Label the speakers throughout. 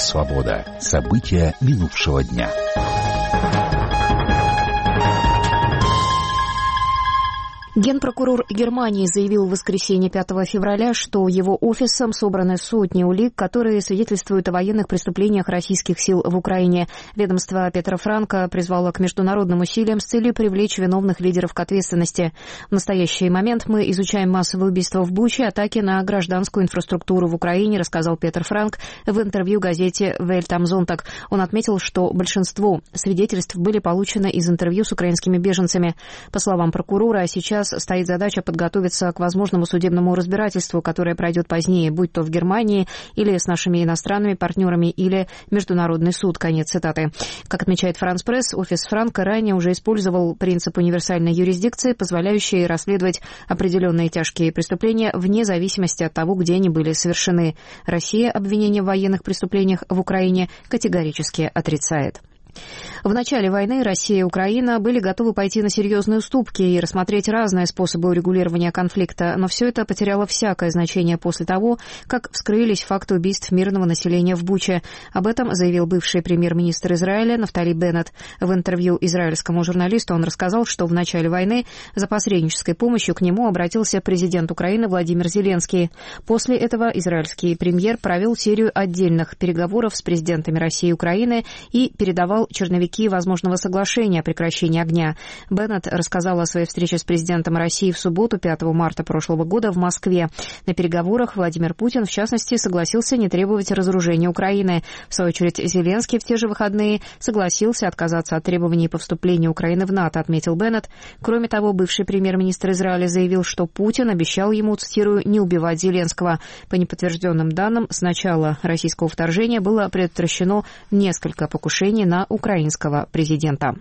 Speaker 1: «Свобода». События минувшего дня.
Speaker 2: Генпрокурор Германии заявил в воскресенье 5 февраля, что его офисом собраны сотни улик, которые свидетельствуют о военных преступлениях российских сил в Украине. Ведомство Петра Франка призвало к международным усилиям с целью привлечь виновных лидеров к ответственности. В настоящий момент мы изучаем массовые убийства в Буче, атаки на гражданскую инфраструктуру в Украине, рассказал Петр Франк в интервью газете «Welt am Sonntag». Он отметил, что большинство свидетельств были получены из интервью с украинскими беженцами. По словам прокурора, сейчас стоит задача подготовиться к возможному судебному разбирательству, которое пройдет позднее, будь то в Германии или с нашими иностранными партнерами, или Международный суд. Конец цитаты. Как отмечает France Press, офис Франка ранее уже использовал принцип универсальной юрисдикции, позволяющий расследовать определенные тяжкие преступления вне зависимости от того, где они были совершены. Россия обвинения в военных преступлениях в Украине категорически отрицает. В начале войны Россия и Украина были готовы пойти на серьезные уступки и рассмотреть разные способы урегулирования конфликта, но все это потеряло всякое значение после того, как вскрылись факты убийств мирного населения в Буче. Об этом заявил бывший премьер-министр Израиля Нафтали Беннет. В интервью израильскому журналисту он рассказал, что в начале войны за посреднической помощью к нему обратился президент Украины Владимир Зеленский. После этого израильский премьер провел серию отдельных переговоров с президентами России и Украины и передавал черновики возможного соглашения о прекращении огня. Беннет рассказал о своей встрече с президентом России в субботу, 5 марта прошлого года, в Москве. На переговорах Владимир Путин, в частности, согласился не требовать разоружения Украины. В свою очередь, Зеленский в те же выходные согласился отказаться от требований по вступлению Украины в НАТО, отметил Беннет. Кроме того, бывший премьер-министр Израиля заявил, что Путин обещал ему, цитирую, «не убивать Зеленского». По неподтвержденным данным, с начала российского вторжения было предотвращено несколько покушений на украинского президента.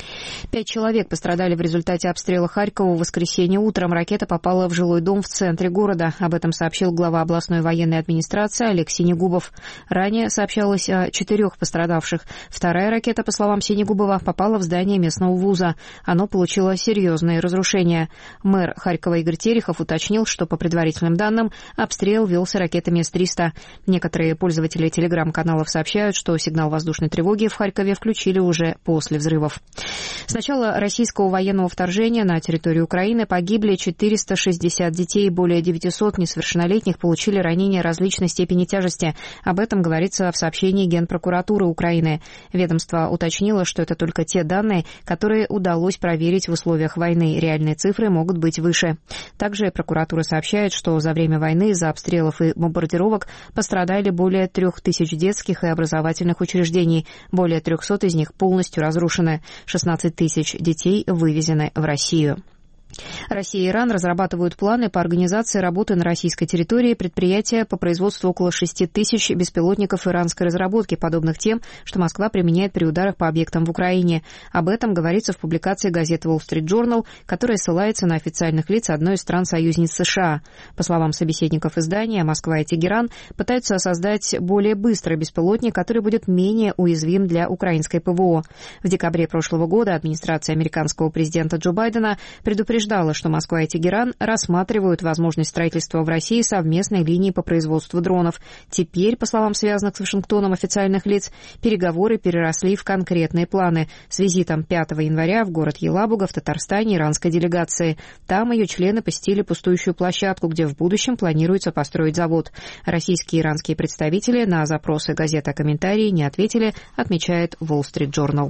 Speaker 2: 5 человек пострадали в результате обстрела Харькова в воскресенье утром. Ракета попала в жилой дом в центре города. Об этом сообщил глава областной военной администрации Олег Синегубов. Ранее сообщалось о 4 пострадавших. Вторая ракета, по словам Синегубова, попала в здание местного вуза. Оно получило серьезные разрушения. Мэр Харькова Игорь Терехов уточнил, что по предварительным данным обстрел велся ракетами С-300. Некоторые пользователи телеграм-каналов сообщают, что сигнал воздушной тревоги в Харькове включили уже после взрывов. С начала российского военного вторжения на территорию Украины погибли 460 детей, более 900 несовершеннолетних получили ранения различной степени тяжести. Об этом говорится в сообщении Генпрокуратуры Украины. Ведомство уточнило, что это только те данные, которые удалось проверить в условиях войны. Реальные цифры могут быть выше. Также прокуратура сообщает, что за время войны из-за обстрелов и бомбардировок пострадали более 3000 детских и образовательных учреждений. Более 300 из них полностью разрушены. 16 тысяч детей вывезены в Россию. Россия и Иран разрабатывают планы по организации работы на российской территории предприятия по производству около 6 тысяч беспилотников иранской разработки, подобных тем, что Москва применяет при ударах по объектам в Украине. Об этом говорится в публикации газеты Wall Street Journal, которая ссылается на официальных лиц одной из стран-союзниц США. По словам собеседников издания, Москва и Тегеран пытаются создать более быстрый беспилотник, который будет менее уязвим для украинской ПВО. В декабре прошлого года администрация американского президента Джо Байдена предупреждала, что Москва и Тегеран рассматривают возможность строительства в России совместной линии по производству дронов. Теперь, по словам связанных с Вашингтоном официальных лиц, переговоры переросли в конкретные планы с визитом 5 января в город Елабуга в Татарстане иранской делегации. Там ее члены посетили пустующую площадку, где в будущем планируется построить завод. Российские и иранские представители на запросы газеты о комментарии не ответили, отмечает Wall Street Journal.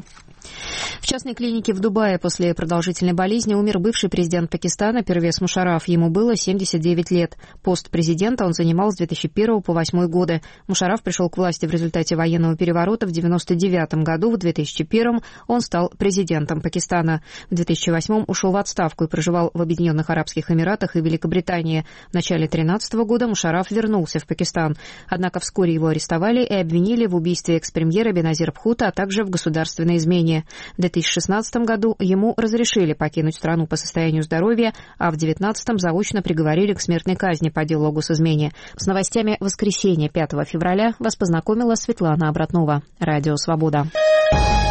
Speaker 2: В частной клинике в Дубае после продолжительной болезни умер бывший президент Пакистана Первез Мушарраф. Ему было 79 лет. Пост президента он занимал с 2001 по 2008 годы. Мушарраф пришел к власти в результате военного переворота в 1999 году. В 2001 он стал президентом Пакистана. В 2008 ушел в отставку и проживал в Объединенных Арабских Эмиратах и Великобритании. В начале 2013 года Мушарраф вернулся в Пакистан. Однако вскоре его арестовали и обвинили в убийстве экс-премьера Беназира Бхутто, а также в государственной измене. В 2016 году ему разрешили покинуть страну по состоянию здоровья, а в 2019 заочно приговорили к смертной казни по делу о госизмене. С новостями воскресенья 5 февраля вас познакомила Светлана Обратнова. Радио «Свобода».